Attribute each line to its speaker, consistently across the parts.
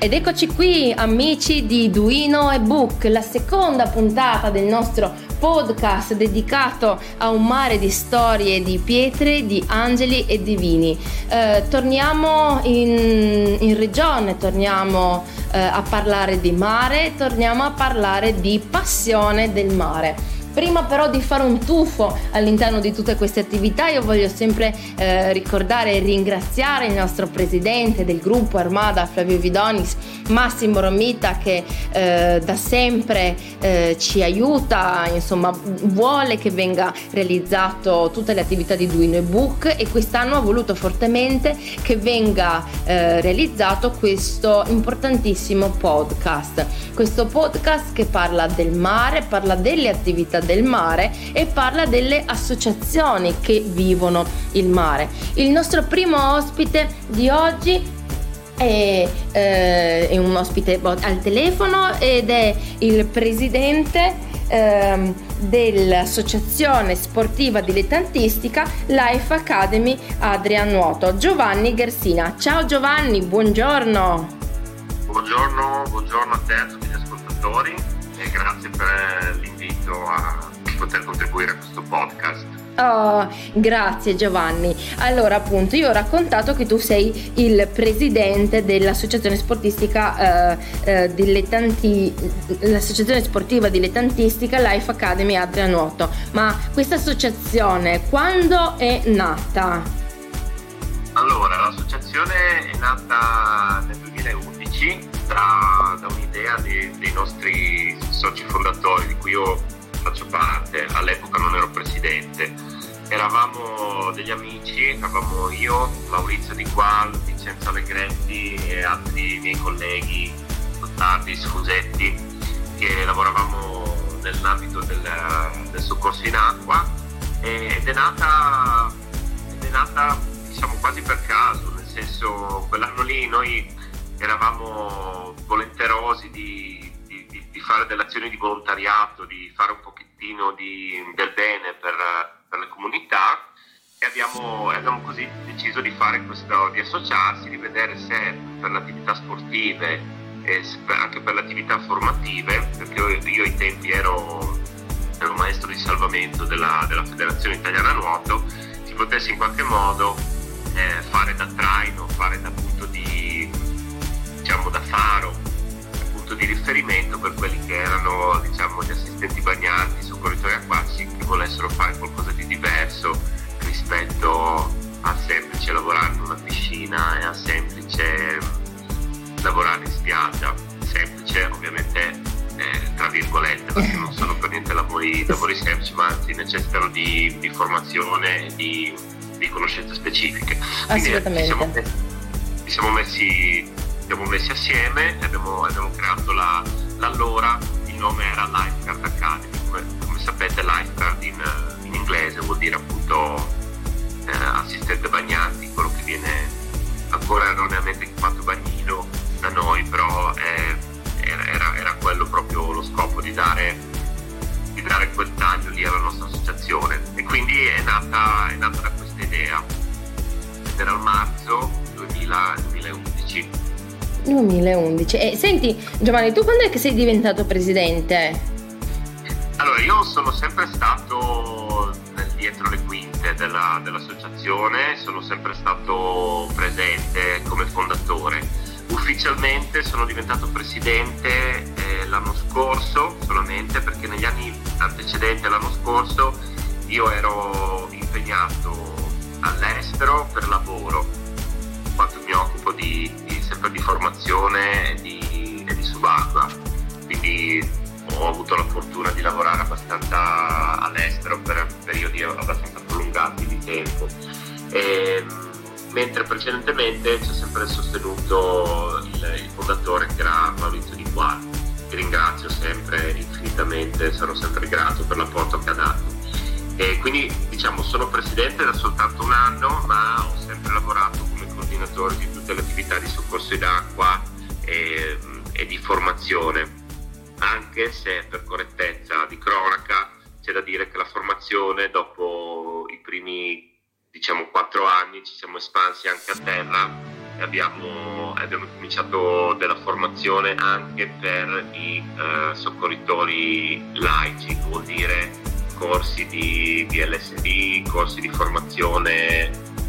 Speaker 1: Ed eccoci qui, amici di Duino e Book, la seconda puntata del nostro podcast dedicato a un mare di storie, di pietre, di angeli e di vini. Torniamo in regione, torniamo a parlare di mare, torniamo a parlare di passione del mare. Prima però di fare un tuffo all'interno di tutte queste attività, io voglio sempre ricordare e ringraziare il nostro presidente del gruppo Armada, Flavio Vidonis, Massimo Romita, che da sempre ci aiuta, insomma vuole che venga realizzato tutte le attività di Duino e Book, e quest'anno ha voluto fortemente che venga realizzato questo importantissimo podcast che parla del mare, parla delle attività del mare e parla delle associazioni che vivono il mare. Il nostro primo ospite di oggi è un ospite al telefono ed è il presidente dell'associazione sportiva dilettantistica Life Academy Adria Nuoto, Giovanni Gersina. Ciao Giovanni, buongiorno.
Speaker 2: Buongiorno a te, a tutti gli ascoltatori, e grazie per l'invito a poter contribuire a questo podcast.
Speaker 1: Oh, grazie Giovanni. Allora, appunto, io ho raccontato che tu sei il presidente dell'associazione sportistica l'associazione sportiva dilettantistica Life Academy Adria Nuoto. Ma questa associazione quando è nata?
Speaker 2: Allora, l'associazione è nata nel 2011 da un'idea dei nostri soci fondatori, di cui io faccio parte. All'epoca non ero presidente, eravamo degli amici, eravamo io, Maurizio Di Qual, Vincenzo Allegretti e altri miei colleghi, Gottardi, Sfusetti, che lavoravamo nell'ambito del soccorso in acqua, ed è nata diciamo quasi per caso, nel senso, quell'anno lì noi eravamo volenterosi di fare delle azioni di volontariato, di fare un pochettino del bene per le comunità, e abbiamo così deciso di fare questo, di associarsi, di vedere se per le attività sportive e anche per le attività formative, perché io ai tempi ero maestro di salvamento della Federazione Italiana Nuoto, si potesse in qualche modo fare da traino, fare da punto da faro, punto di riferimento per quelli che erano, gli assistenti bagnanti, soccorritori acquatici, che volessero fare qualcosa di diverso rispetto a semplice lavorare in una piscina e a semplice lavorare in spiaggia. Semplice ovviamente tra virgolette, perché non sono per niente lavori semplici, ma anzi necessitano di formazione e di conoscenze specifiche.
Speaker 1: Assolutamente.
Speaker 2: Ci siamo messi assieme e abbiamo creato l'allora, il nome era Lifeguard Academy. Come sapete, Lifeguard in inglese vuol dire appunto assistente bagnanti, quello che viene ancora erroneamente chiamato bagnino da noi, però era quello proprio lo scopo, di dare quel taglio lì alla nostra associazione, e quindi è nata da questa idea, ed era il marzo 2011.
Speaker 1: 2011. E senti Giovanni, tu quando è che sei diventato presidente?
Speaker 2: Allora, io sono sempre stato dietro le quinte dell'associazione, sono sempre stato presente come fondatore. Ufficialmente sono diventato presidente l'anno scorso, solamente perché negli anni antecedenti all'anno scorso io ero impegnato all'estero per lavoro, quanto mi occupo sempre di formazione e di subacquea, quindi ho avuto la fortuna di lavorare abbastanza all'estero per periodi abbastanza prolungati di tempo, mentre precedentemente ci ha sempre sostenuto il fondatore, che era Maurizio Di Qual, che ringrazio sempre infinitamente, sarò sempre grato per l'apporto che ha dato. E quindi sono presidente da soltanto un anno, ma ho sempre lavorato come coordinatore di tutte le attività di soccorso in acqua e di formazione, anche se per correttezza di cronaca c'è da dire che la formazione, dopo i primi 4 anni, ci siamo espansi anche a terra abbiamo cominciato della formazione anche per i soccorritori laici, vuol dire corsi di VLSD, corsi di formazione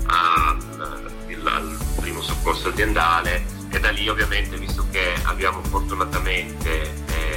Speaker 2: al primo soccorso aziendale, e da lì ovviamente, visto che abbiamo fortunatamente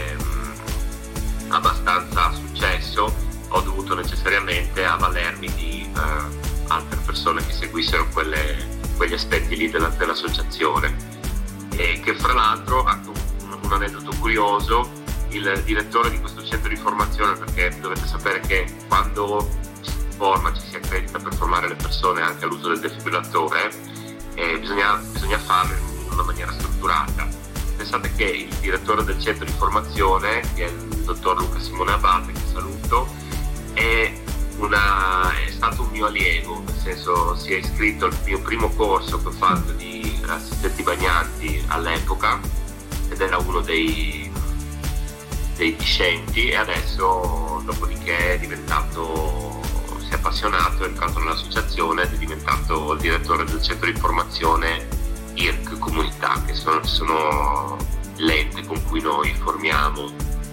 Speaker 2: abbastanza successo, ho dovuto necessariamente avvalermi di altre persone che seguissero quegli aspetti lì dell'associazione, e che fra l'altro, anche un aneddoto curioso, il direttore di questo centro di formazione, perché dovete sapere che quando ci si accredita per formare le persone anche all'uso del defibrillatore, bisogna farlo in una maniera strutturata. Pensate che il direttore del centro di formazione, che è il dottor Luca Simone Abate, che saluto, è stato un mio allievo, nel senso, si è iscritto al mio primo corso che ho fatto di assistenti bagnanti all'epoca, ed era uno dei discenti, e adesso dopodiché si è appassionato, è entrato nell'associazione ed è diventato il direttore del centro di formazione IRC Comunità, che sono l'ente con cui noi formiamo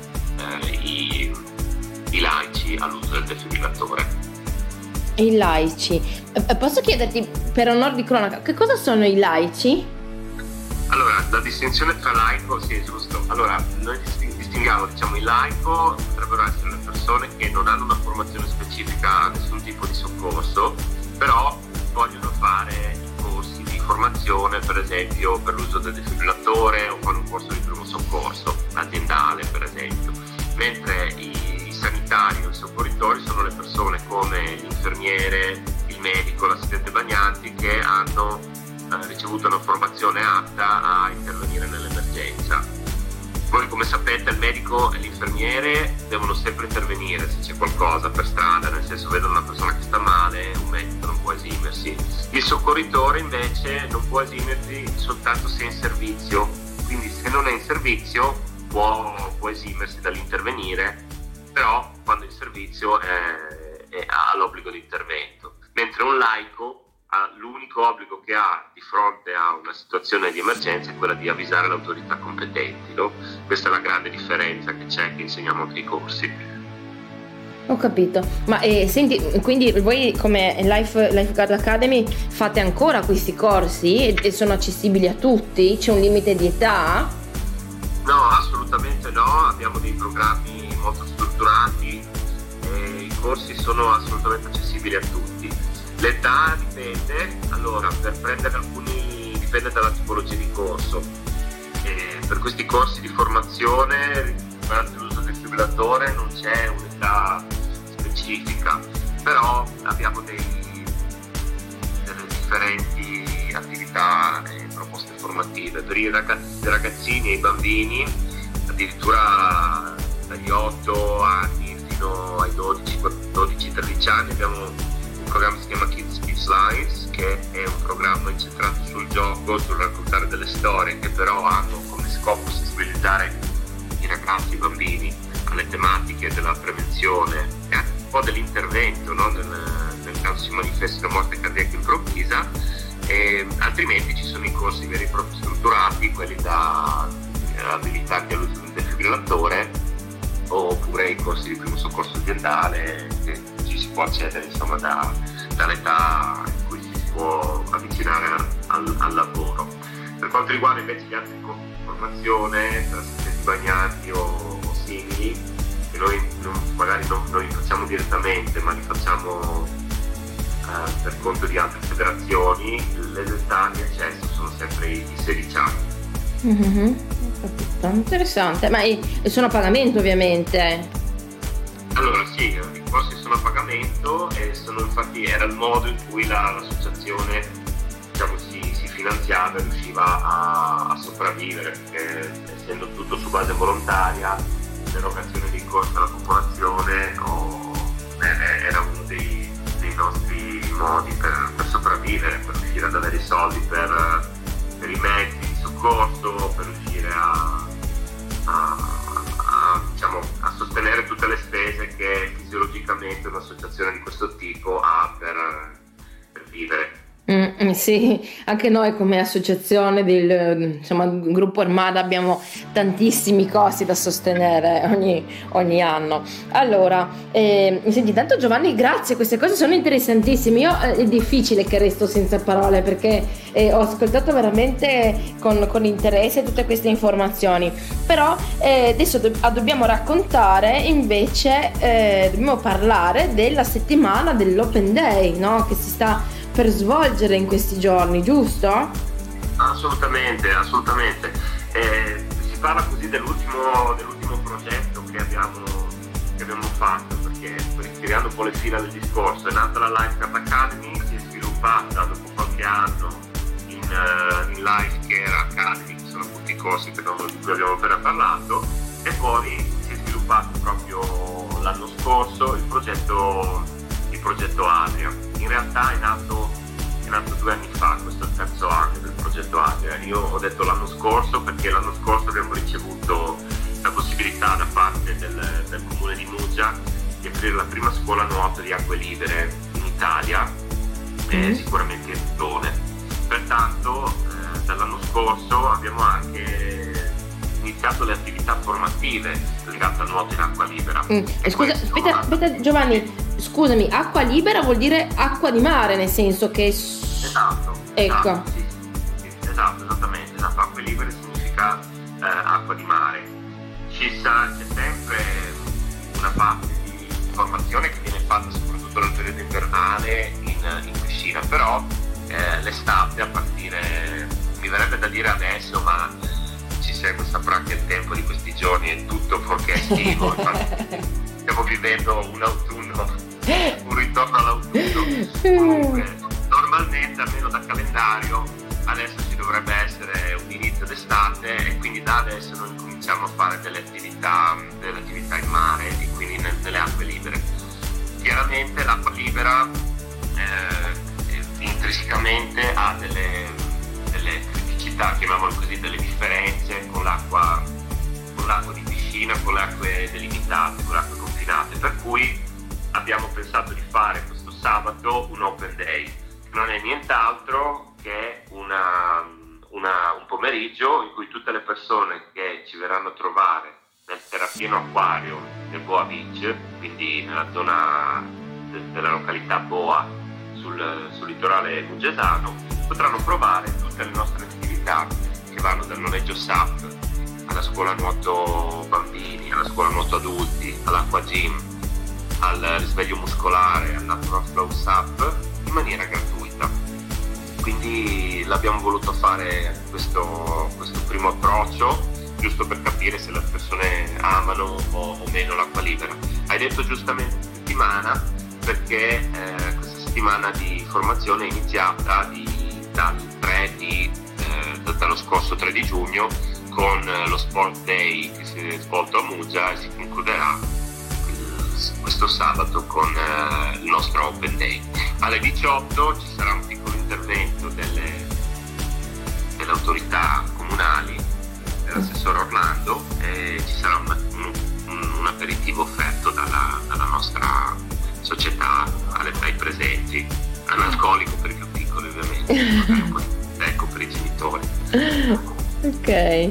Speaker 2: i laici all'uso del defibrillatore.
Speaker 1: I laici. Posso chiederti, per onor di cronaca, che cosa sono i laici?
Speaker 2: Allora, la distinzione tra laico, sì, è giusto. Allora, noi distinguiamo, il laico potrebbero essere le persone che non hanno una formazione specifica a nessun tipo di soccorso, però vogliono fare i corsi di formazione, per esempio, per l'uso del defibrillatore, o fare un corso di primo soccorso aziendale, per esempio. Mentre i sanitari o i soccorritori sono le persone come l'infermiere, il medico, l'assistente bagnanti, che hanno ricevuto una formazione atta a intervenire nell'emergenza. Voi, come sapete, il medico e l'infermiere devono sempre intervenire se c'è qualcosa per strada, nel senso, vedono una persona che sta male, un medico non può esimersi. Il soccorritore invece non può esimersi soltanto se è in servizio, quindi se non è in servizio può esimersi dall'intervenire, però quando è in servizio ha l'obbligo di intervento. Mentre un laico, l'unico obbligo che ha di fronte a una situazione di emergenza è quella di avvisare le autorità competenti, no? Questa è la grande differenza che c'è, che insegniamo anche i corsi.
Speaker 1: Ho capito, ma senti, quindi voi come Lifeguard Academy fate ancora questi corsi e sono accessibili a tutti? C'è un limite di età?
Speaker 2: No, assolutamente no, abbiamo dei programmi molto strutturati e i corsi sono assolutamente accessibili a tutti. L'età dipende, allora, per prendere alcuni dipende dalla tipologia di corso. Per questi corsi di formazione riguardo l'uso del defibrillatore non c'è un'età specifica, però abbiamo delle differenti attività e proposte formative. Per i ragazzini e i bambini, addirittura dagli 8 anni fino ai 12-13 anni, abbiamo un programma che si chiama Kids Lines, che è un programma incentrato sul gioco, sul raccontare delle storie, che però hanno come scopo sensibilizzare i ragazzi, i bambini alle tematiche della prevenzione e anche un po' dell'intervento, no? nel caso si manifesti una morte cardiaca improvvisa. E altrimenti ci sono i corsi veri e propri strutturati, quelli da abilitati all'uso del defibrillatore, oppure i corsi di primo soccorso aziendale, che ci si può accedere, insomma, dall'età in cui ci si può avvicinare al lavoro. Per quanto riguarda invece gli altri corsi di formazione, tra assistenti bagnanti o simili, che noi magari non li facciamo direttamente, ma li facciamo per conto di altre federazioni, l'età di accesso sono sempre i 16 anni.
Speaker 1: Mm-hmm. Interessante, ma sono a pagamento, ovviamente.
Speaker 2: Allora sì, i corsi sono a pagamento e infatti era il modo in cui l'associazione, diciamo, si finanziava e riusciva a sopravvivere, perché essendo tutto su base volontaria, l'erogazione dei corsi alla popolazione era uno dei nostri modi per sopravvivere, per riuscire ad avere i soldi per i mezzi di soccorso, per riuscire diciamo, a sostenere tutte le spese che fisiologicamente un'associazione di questo tipo ha per vivere.
Speaker 1: Sì, anche noi come associazione del insomma, gruppo Armada abbiamo tantissimi costi da sostenere ogni anno. Allora, senti, tanto Giovanni, grazie, queste cose sono interessantissime. Io è difficile che resto senza parole perché ho ascoltato veramente con interesse tutte queste informazioni. Però adesso dobbiamo raccontare invece, dobbiamo parlare della settimana dell'Open Day, no? Che si sta per svolgere in questi giorni, giusto?
Speaker 2: Assolutamente, assolutamente. Si parla così dell'ultimo progetto che abbiamo fatto, perché ritirando un po' le fila del discorso, è nata la Lifeguard Academy, si è sviluppata dopo qualche anno in Life Care Academy, che sono appunto i corsi di cui abbiamo appena parlato, e poi si è sviluppato proprio l'anno scorso il progetto Adria. In realtà è nato 2 anni fa, questo è il terzo anno del progetto Adria. Io ho detto l'anno scorso perché l'anno scorso abbiamo ricevuto la possibilità da parte del comune di Muggia di aprire la prima scuola nuoto di acque libere in Italia, sicuramente in regione. Pertanto dall'anno scorso abbiamo anche iniziato le attività formative legate al nuoto in acqua libera.
Speaker 1: Scusa, aspetta Giovanni, scusami, acqua libera vuol dire acqua di mare, nel senso che...
Speaker 2: Esatto.
Speaker 1: Ecco.
Speaker 2: Sì, esatto, esattamente. Esatto. Acque libere significa acqua di mare. C'è sempre una parte di formazione che viene fatta soprattutto nel periodo invernale in piscina, però l'estate, a partire, mi verrebbe da dire adesso, ma ci segue, saprà che il tempo di questi giorni è tutto fuorché estivo. Infatti stiamo vivendo un autunno, un ritorno all'autunno. Comunque, normalmente, almeno da calendario, adesso ci dovrebbe essere un inizio d'estate e quindi da adesso noi cominciamo a fare delle attività in mare e quindi nelle acque libere. Chiaramente l'acqua libera intrinsecamente ha delle criticità, chiamiamole così, delle differenze con l'acqua di piscina, con le acque delimitate, con le acque confinate, per cui abbiamo pensato di fare questo sabato un Open Day. Non è nient'altro che un pomeriggio in cui tutte le persone che ci verranno a trovare nel terrapieno acquario del Boa Beach, quindi nella zona della località Boa sul litorale muggesano, potranno provare tutte le nostre attività che vanno dal noleggio SUP alla scuola nuoto bambini, alla scuola nuoto adulti, all'acqua gym, al risveglio muscolare, al natural flow SUP in maniera gratuita. Quindi l'abbiamo voluto fare questo primo approccio, giusto per capire se le persone amano o meno l'acqua libera. Hai detto giustamente settimana, perché questa settimana di formazione è iniziata dallo scorso 3 di giugno con lo Sport Day che si è svolto a Muggia e si concluderà questo sabato con il nostro Open Day. Alle 18 ci sarà un piccolo intervento delle autorità comunali, dell'assessore Orlando, e ci sarà un aperitivo offerto dalla nostra società ai presenti, analcolico per i più piccoli ovviamente, magari un po' di ecco per i genitori.
Speaker 1: Ok.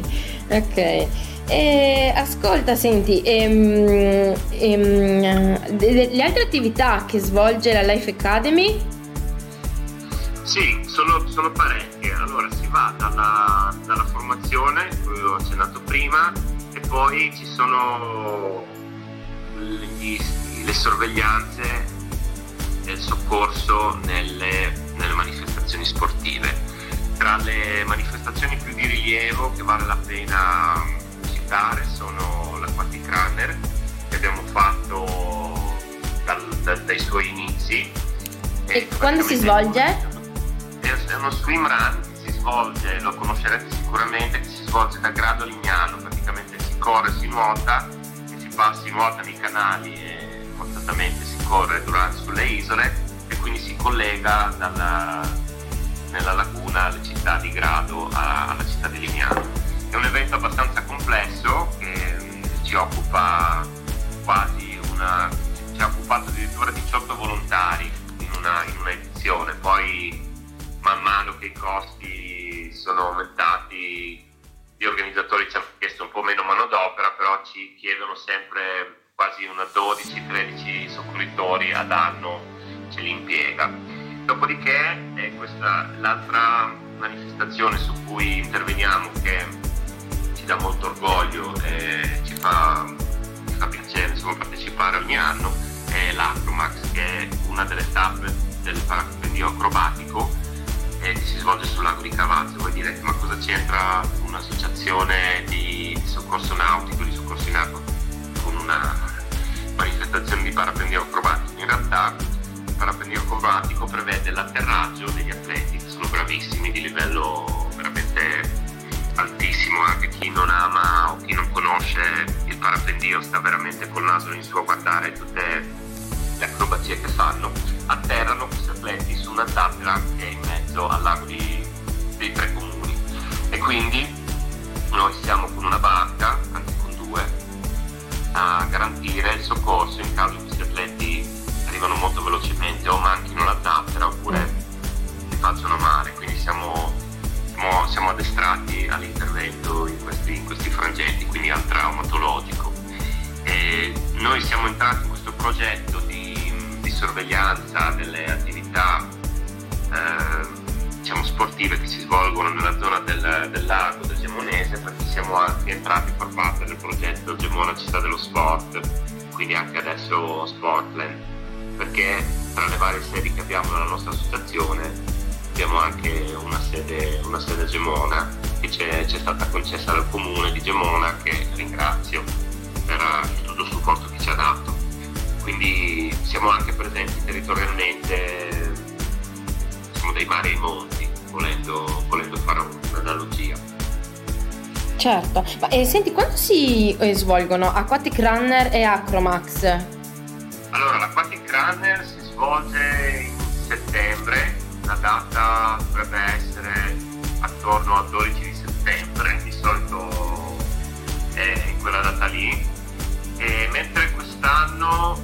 Speaker 1: Ascolta, senti, le altre attività che svolge la Life Academy?
Speaker 2: Sì, sono parecchie. Allora si va dalla formazione, cui ho accennato prima, e poi ci sono le sorveglianze e il soccorso nelle manifestazioni sportive. Tra le manifestazioni più di rilievo che vale la pena citare sono l'Aquatic Runner, che abbiamo fatto dai suoi inizi.
Speaker 1: E quando si svolge?
Speaker 2: È uno swim run che si svolge, lo conoscerete sicuramente, che si svolge da Grado a Lignano. Praticamente si corre, si nuota, si nuota nei canali e forzatamente si corre sulle isole, e quindi si collega nella laguna alle città di Grado alla città di Lignano. È un evento abbastanza complesso che ci occupa ci ha occupato addirittura 18 volontari in una edizione. Poi fondatori ad anno ce li impiega. Dopodiché è questa l'altra manifestazione su cui interveniamo, che ci dà molto orgoglio e ci fa piacere, insomma, partecipare ogni anno, è l'Acromax, che è una delle tappe del parapendio acrobatico che si svolge sul lago di Cavazzo. Voi direte, ma cosa c'entra un'associazione di soccorso nautico, di soccorso in acqua, con una manifestazione di parapendio acrobatico? In realtà il parapendio acrobatico prevede l'atterraggio degli atleti che sono bravissimi, di livello veramente altissimo. Anche chi non ama o chi non conosce il parapendio sta veramente col naso in su a guardare tutte le acrobazie che fanno. Atterrano questi atleti su una zattera che è in mezzo al lago dei Tre Comuni, e quindi noi siamo con una barca, anzi con due, a garantire il soccorso in caso questi atleti arrivano molto velocemente o manchino la zattera oppure si facciano male. Quindi siamo addestrati all'intervento in questi frangenti, quindi al traumatologico. E noi siamo entrati in questo progetto di sorveglianza delle attività diciamo sportive che si svolgono nella zona del lago del Gemonese, perché siamo anche entrati a far parte del progetto Gemona Città dello Sport, quindi anche adesso Sportland, perché tra le varie sedi che abbiamo nella nostra associazione abbiamo anche una sede a Gemona che ci è stata concessa dal comune di Gemona, che ringrazio per tutto il supporto che ci ha dato. Quindi siamo anche presenti territorialmente, siamo dei mari ai monti, volendo fare un'analogia.
Speaker 1: Certo, ma senti, quando si svolgono Aquatic Runner e Acromax?
Speaker 2: Allora, l'Aquatic Runner si svolge in settembre, la data dovrebbe essere attorno al 12 di settembre, di solito è in quella data lì, e mentre quest'anno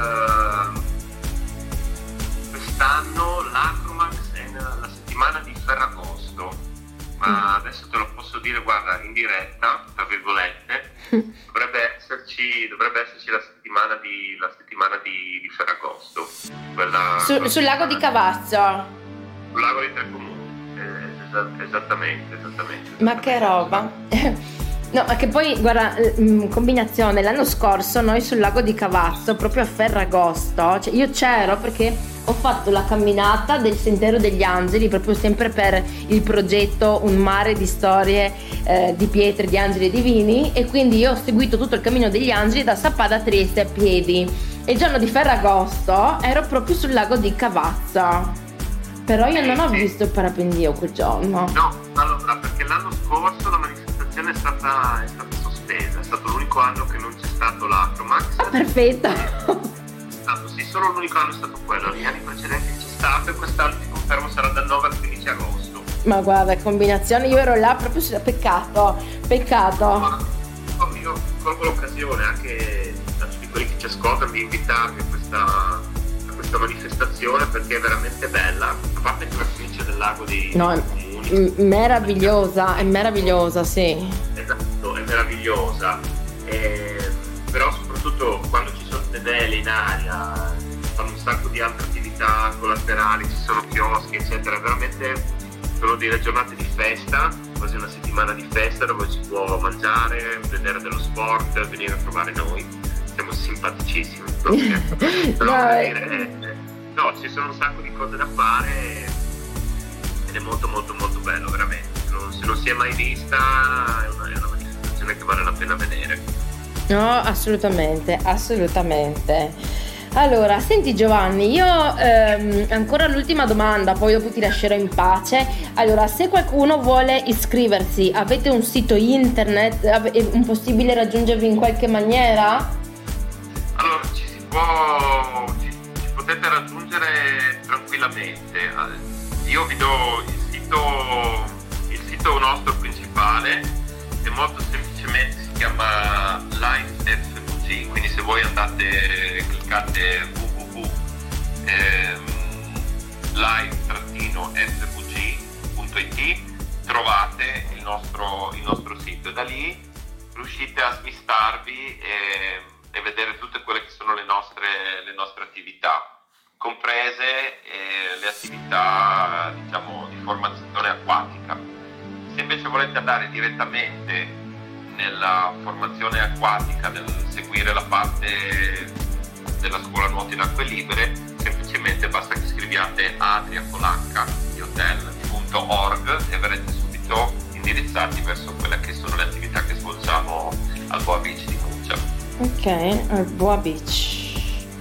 Speaker 2: l'Acromax è la settimana di Ferragosto, ma adesso te lo posso dire, guarda, in diretta, tra virgolette, dovrebbe esserci la settimana di Ferragosto,
Speaker 1: sul lago di Cavazzo.
Speaker 2: Sul lago dei Tre Comuni, esattamente.
Speaker 1: Ma che roba! No, che poi, guarda, combinazione, l'anno scorso noi sul lago di Cavazzo, proprio a Ferragosto, cioè io c'ero perché ho fatto la camminata del Sentiero degli Angeli, proprio sempre per il progetto Un mare di storie di pietre, di angeli e divini, e quindi io ho seguito tutto il cammino degli angeli da Sappada a Trieste a piedi, e il giorno di Ferragosto ero proprio sul lago di Cavazzo, però io non ho visto il parapendio quel giorno.
Speaker 2: No, allora, perché l'anno scorso la manifestazione è stata sospesa, è stato l'unico anno che non c'è stato l'Acromax.
Speaker 1: Perfetto.
Speaker 2: Sì, solo l'unico anno è stato quello, gli anni precedenti c'è stato, e quest'anno ti confermo sarà dal 9 al 15 agosto.
Speaker 1: Ma guarda, combinazione, io ero là proprio sulla peccato.
Speaker 2: Ma io colgo l'occasione anche da tutti quelli che ci ascoltano di invitarvi a questa manifestazione, perché è veramente bella, a parte che la finisce del lago dei Comuni.
Speaker 1: È meravigliosa, sì.
Speaker 2: Esatto, è meravigliosa, però soprattutto quando ci sono le vele in aria, fanno un sacco di altre attività collaterali, ci sono chioschi eccetera, veramente sono delle giornate di festa, quasi una settimana di festa dove si può mangiare, vedere dello sport, venire a trovare noi, siamo simpaticissimi. No, ci sono un sacco di cose da fare ed è molto molto molto bello, veramente. Se non si è mai vista è una manifestazione che vale la pena vedere.
Speaker 1: No, assolutamente. Allora, senti Giovanni, io ancora l'ultima domanda, poi dopo ti lascerò in pace. Allora, se qualcuno vuole iscriversi, avete un sito internet? È possibile raggiungervi in qualche maniera?
Speaker 2: Allora, ci potete raggiungere tranquillamente. Io vi do il sito nostro principale, è molto semplicemente, si chiama LifeFVG, quindi se voi cliccate www.live-fvg.it trovate il nostro sito, e da lì riuscite a smistarvi e vedere tutte quelle che sono le nostre attività. attività, diciamo, di formazione acquatica. Se invece volete andare direttamente nella formazione acquatica, nel seguire la parte della scuola nuoto in acque libere, semplicemente basta che scriviate adriacolacca.org e verrete subito indirizzati verso quelle che sono le attività che svolgiamo al Boa Beach di Muggia. Ok,
Speaker 1: al Boa Beach.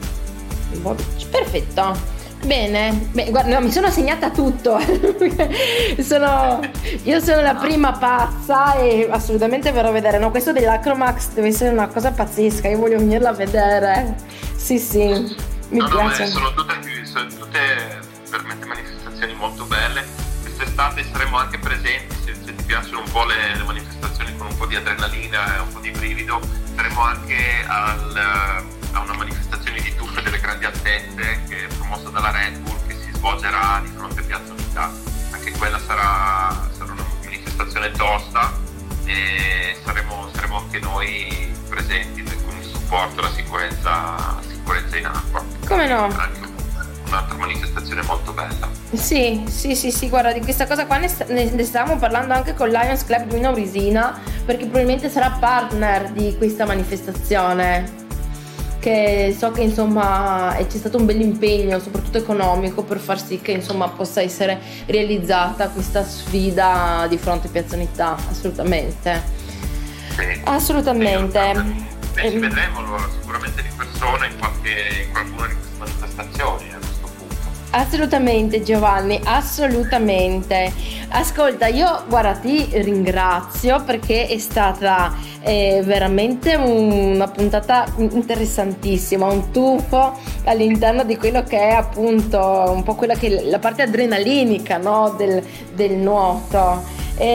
Speaker 1: Perfetto. Bene, guarda, no, mi sono segnata tutto. Io sono la prima pazza e assolutamente verrò a vedere. No, questo dell'Acromax deve essere una cosa pazzesca. Io voglio venirla a vedere. Sì, mi piace.
Speaker 2: Sono tutte veramente manifestazioni molto belle. Quest'estate saremo anche presenti, se ti piacciono un po' le manifestazioni con un po' di adrenalina e un po' di brivido, saremo anche a una manifestazione di tuffe delle grandi altezze che è promossa dalla Red Bull, che si svolgerà di fronte a Piazza Unità. Anche quella sarà una manifestazione tosta e saremo anche noi presenti con il supporto e la sicurezza in acqua.
Speaker 1: Come no?
Speaker 2: Anche un'altra manifestazione molto bella.
Speaker 1: Sì, guarda, di questa cosa qua ne stavamo parlando anche con Lions Club Duino Risina, perché probabilmente sarà partner di questa manifestazione, che so che insomma c'è stato un bel impegno, soprattutto economico, per far sì che insomma possa essere realizzata questa sfida di fronte a Piazza Unità. Assolutamente.
Speaker 2: Sì.
Speaker 1: Assolutamente.
Speaker 2: Ci vedremo allora sicuramente di persona in qualcuna di queste manifestazioni a questo punto.
Speaker 1: Assolutamente Giovanni, assolutamente. Ascolta, io guarda ti ringrazio perché è stata veramente una puntata interessantissima, un tuffo all'interno di quello che è appunto un po' quella che è la parte adrenalinica, no? del nuoto.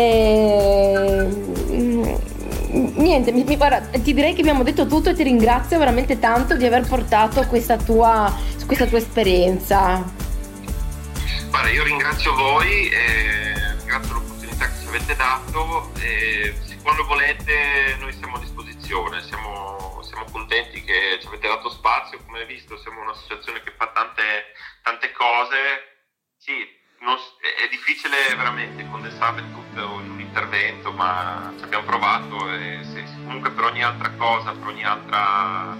Speaker 1: Niente, guarda, ti direi che abbiamo detto tutto e ti ringrazio veramente tanto di aver portato questa tua esperienza.
Speaker 2: Guarda, io ringrazio voi, ringrazio l'opportunità che ci avete dato e quando volete noi siamo a disposizione, siamo contenti che ci avete dato spazio. Come hai visto siamo un'associazione che fa tante cose. Sì, è difficile veramente condensarle tutte in un intervento, ma ci abbiamo provato e comunque per ogni altra cosa, per ogni altra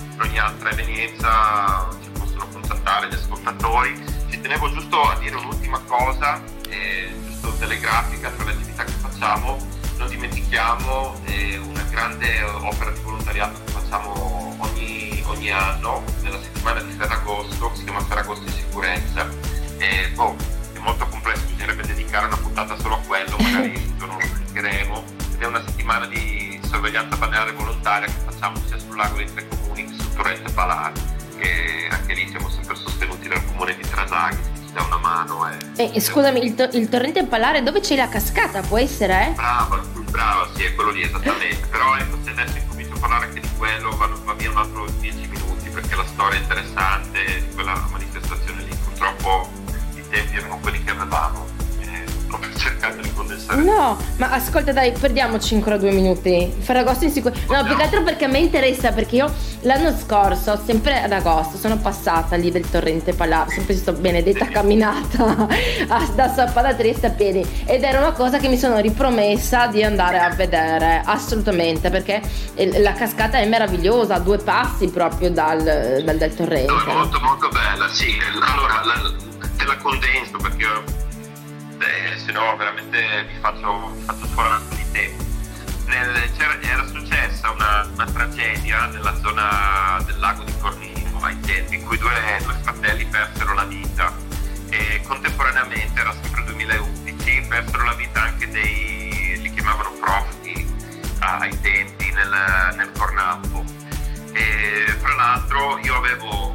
Speaker 2: evenienza ci possono contattare gli ascoltatori. Ci tenevo giusto a dire un'ultima cosa, giusto telegrafica tra le attività che facciamo. Non dimentichiamo una grande opera di volontariato che facciamo ogni anno nella settimana di Ferragosto, che si chiama Ferragosto in sicurezza. È molto complesso, bisognerebbe dedicare una puntata solo a quello, magari non lo dedicheremo. Ed è una settimana di sorveglianza balneare volontaria che facciamo sia sul lago dei Tre Comuni che sul torrente Palar, che anche lì siamo sempre sostenuti dal comune di Trasaghi, che ci dà una mano.
Speaker 1: Scusami, il torrente Palare dove c'è la cascata, può essere?
Speaker 2: Brava, sì, è quello lì esattamente. Però ecco, se adesso incomincio a parlare anche di quello va via un altro 10 minuti, perché la storia è interessante di quella manifestazione lì. Purtroppo i tempi erano quelli che avevamo, proprio cercando di condensare.
Speaker 1: No, ma ascolta dai, perdiamoci ancora 2 minuti. Ferragosto in sicurezza. No, più che altro perché a me interessa, perché io l'anno scorso, sempre ad agosto, sono passata lì del torrente Palar, sempre questa benedetta camminata da Sappada a Trieste a piedi, ed era una cosa che mi sono ripromessa di andare a vedere, assolutamente, perché la cascata è meravigliosa, a 2 passi proprio dal torrente.
Speaker 2: No, è molto molto bella, sì. Allora te la condenso perché se no veramente vi faccio sforare di tempo. Era successa una tragedia nella zona del lago di Cornino ai tempi in cui due fratelli persero la vita, e contemporaneamente, era sempre 2011, persero la vita anche li chiamavano profughi ai tempi nel Cornampo. E fra l'altro io avevo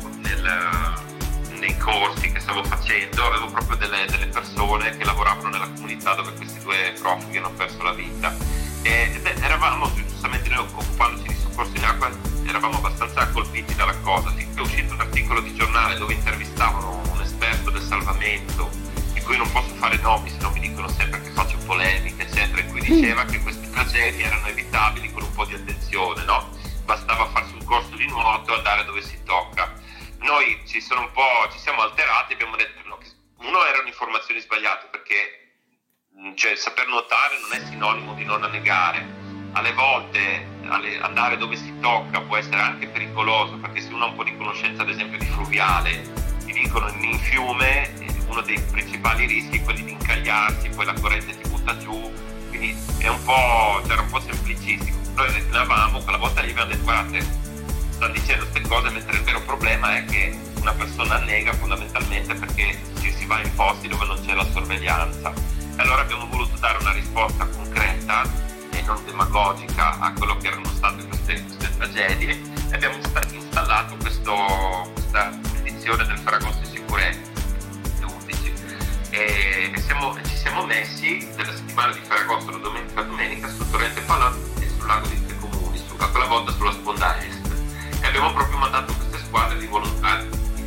Speaker 2: nei corsi che stavo facendo, avevo proprio delle persone che lavoravano nella comunità dove questi 2 profughi hanno perso la vita, ed eravamo, giustamente noi occupandoci di soccorso in acqua, eravamo abbastanza colpiti dalla cosa. È uscito un articolo di giornale dove intervistavano un esperto del salvamento, di cui non posso fare nomi, se no mi dicono sempre che faccio polemiche eccetera, in cui diceva che queste tragedie erano evitabili con un po' di attenzione, no? Bastava farsi un corso di nuoto, andare dove si tocca. Noi ci siamo alterati, abbiamo detto no, uno erano informazioni sbagliate, perché cioè, saper nuotare non è sinonimo di non annegare. Alle volte andare dove si tocca può essere anche pericoloso, perché se uno ha un po' di conoscenza ad esempio di fluviale, ti dicono in fiume uno dei principali rischi è quello di incagliarsi, poi la corrente ti butta giù, quindi c'era un po' semplicistico. Noi ritenevamo, quella volta gli abbiamo detto guardate, stanno dicendo queste cose, mentre il vero problema è che una persona annega fondamentalmente perché si va in posti dove non c'è la sorveglianza. E allora abbiamo voluto dare una risposta concreta e non demagogica a quello che erano state queste tragedie, e abbiamo installato questa edizione del Ferragosto in sicurezza 11 e ci siamo messi della settimana di Ferragosto, la domenica a domenica, sul torrente Palà e sul lago di Tre Comuni, quella volta sulla sponda est, e abbiamo proprio mandato queste squadre di volontari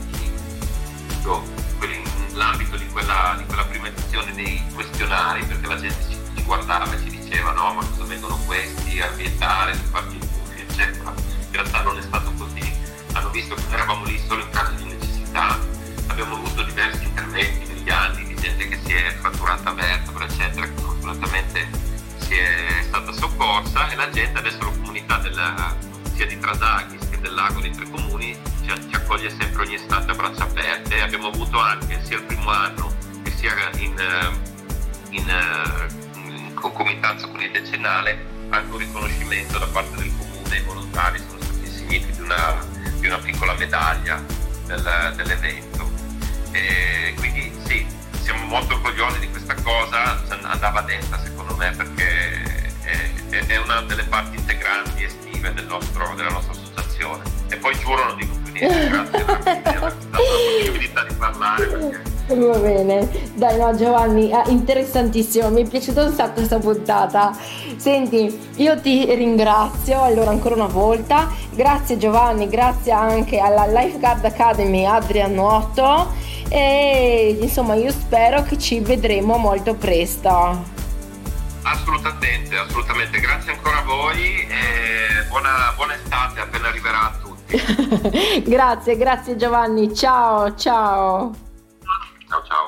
Speaker 2: nell'ambito di quella prima edizione dei questionari, perché la gente ci guardava e ci diceva no, ma cosa vengono questi a vietare, per farci i puffi eccetera. In realtà non è stato così, hanno visto che noi eravamo lì solo in caso di necessità. Abbiamo avuto diversi interventi negli anni di gente che si è fratturata vertebra eccetera, che fortunatamente si è stata soccorsa, e la gente adesso, la comunità sia di Trasaghis che del lago dei Tre Comuni ci accoglie sempre ogni istante a braccia aperte. Abbiamo avuto anche sia il primo anno che sia in concomitanza con il decennale anche un riconoscimento da parte del comune. I volontari sono stati insigniti di una piccola medaglia dell'evento, e quindi sì, siamo molto orgogliosi di questa cosa. Andava detta secondo me, perché è una delle parti integranti estive della nostra associazione. E poi giuro non dico più niente, grazie per avermi dato la possibilità di parlare, perché...
Speaker 1: Va bene, dai, no Giovanni, interessantissimo, mi è piaciuta un sacco questa puntata. Senti, io ti ringrazio allora ancora una volta, grazie Giovanni, grazie anche alla Lifeguard Academy Adria Nuoto, e insomma io spero che ci vedremo molto presto.
Speaker 2: Assolutamente, grazie ancora a voi e buona estate appena arriverà a tutti.
Speaker 1: Grazie Giovanni, ciao.
Speaker 2: Ciao.